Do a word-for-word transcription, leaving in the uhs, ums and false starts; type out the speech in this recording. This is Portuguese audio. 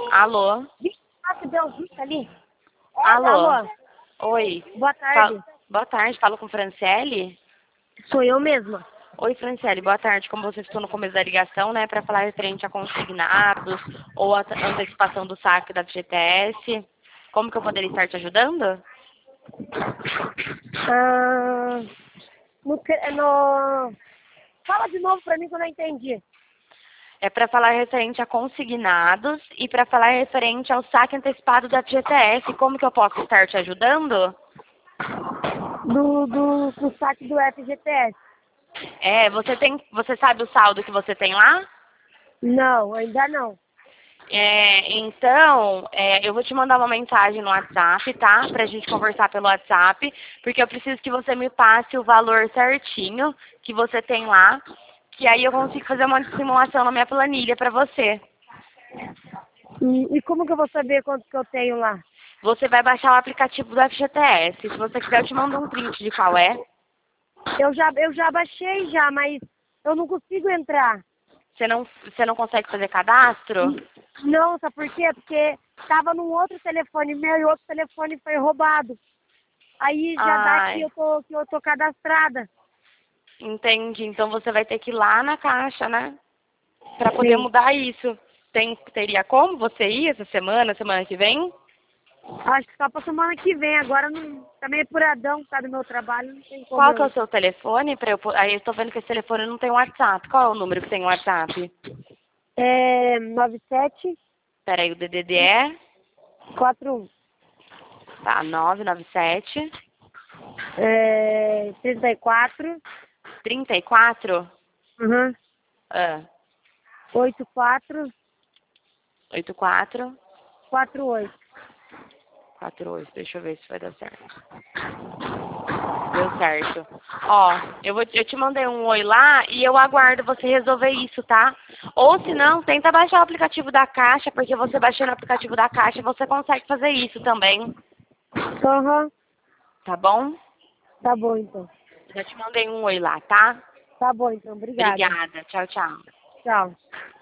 Alô? Ah, deu um risco ali. Alô? Alô? Oi. Boa tarde. Fa- Boa tarde, falo com Franciele? Sou eu mesma. Oi, Franciele, boa tarde. Como você estou no começo da ligação, né, para falar referente a consignados ou a antecipação do saque da F G T S, como que eu poderia estar te ajudando? Ah, no, que- no... Fala de novo pra mim que eu não entendi. É para falar referente a consignados e para falar referente ao saque antecipado da F G T S, como que eu posso estar te ajudando? Do, do, do saque do F G T S. É, você tem, você sabe o saldo que você tem lá? Não, ainda não. É, então, é, eu vou te mandar uma mensagem no WhatsApp, tá? Pra gente conversar pelo WhatsApp, porque eu preciso que você me passe o valor certinho que você tem lá, que aí eu consigo fazer uma simulação na minha planilha pra você. E, e como que eu vou saber quanto que eu tenho lá? Você vai baixar o aplicativo do F G T S. Se você quiser, eu te mando um print de qual é. Eu já, eu já baixei já, mas eu não consigo entrar. Você não, você não consegue fazer cadastro? Não, sabe por quê? Porque tava num outro telefone meu e o outro telefone foi roubado. Aí já dá que Ai, eu tô, que eu tô cadastrada. entendi. Então você vai ter que ir lá na caixa, né? Pra poder Sim. mudar isso. Tem, teria como você ir essa semana, semana que vem? Acho que só pra semana que vem. Agora não, tá meio furadão, tá do meu trabalho, não tem como Qual que é eu. o seu telefone? Pra eu, po- aí eu tô vendo que esse telefone não tem WhatsApp. Qual é o número que tem WhatsApp? É nove sete Peraí, o D D D é? quatro um. Tá, nove nove sete, É trinta e quatro. trinta e quatro, Uhum. ah, oitenta e quatro, oitenta e quatro, quarenta e oito. quarenta e oito. Deixa eu ver se vai dar certo. Deu certo. Ó, eu, vou, eu te mandei um oi lá e eu aguardo você resolver isso, tá? Ou se não, tenta baixar o aplicativo da Caixa, porque você baixando o aplicativo da Caixa, você consegue fazer isso também, Aham. tá bom? Tá bom então. Já te mandei um oi lá, tá? Tá bom então. Obrigada. Obrigada. Tchau, tchau. Tchau.